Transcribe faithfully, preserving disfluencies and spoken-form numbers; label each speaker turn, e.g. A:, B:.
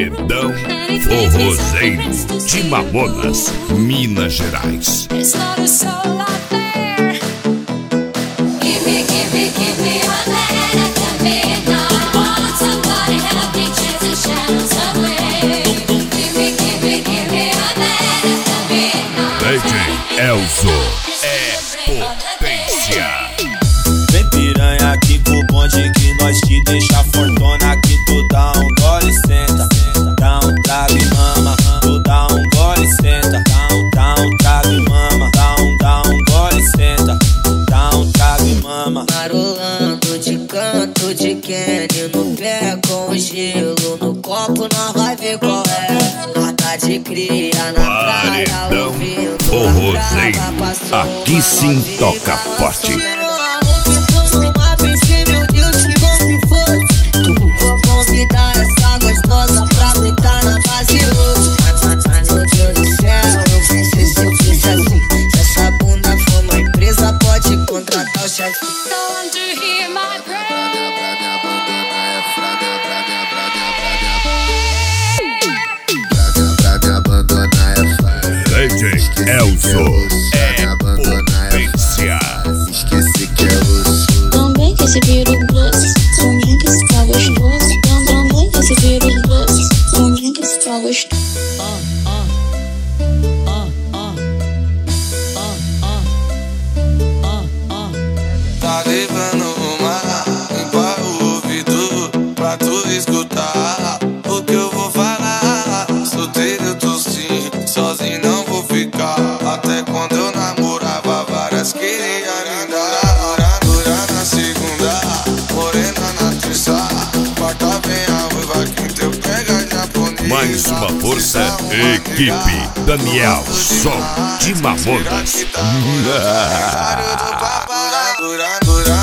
A: Paredão Forrozeiro de Mamonas, Minas Gerais. D J Elzo é potência.
B: Vem piranha aqui pro bonde que nós te deixa fortuna. Que tu dá um gole e senta, dá um trago e mama. Tu dá um gole e senta, dá um, dá um trago e mama. Dá um, dá um gole e senta, dá um trago e mama.
C: Marolando de canto de Kenny no pé com gelo no copo, nós vai ver qual é. Nada de cria na praia ouvindo
A: Forrozeiro, aqui sim toca forte.
C: Vou convidar essa gostosa pra brincar na base hoje. Meu Deus do céu, eu sei se eu fiz assim. Se essa bunda for uma empresa, pode contratar o chefe.
A: D J Elzo é potência.
B: Esqueci que é osso.
D: Também que esse vira o doce, também que esse tá gostoso. Também que esse vira o doce, também que esse tá gostoso.
B: Tá levando uma, limpa o ouvido pra tu escutar o que eu vou falar. Solteiro eu tô sim, sozinho não vou ficar. Até quando eu namorava, várias queria me dar. Dura na segunda, morena na terça, quarta vem a ruiva, quinta eu pego a japonesa.
A: Mais uma força, equipe Daniel Sol de Mamonas.
B: Dura, dura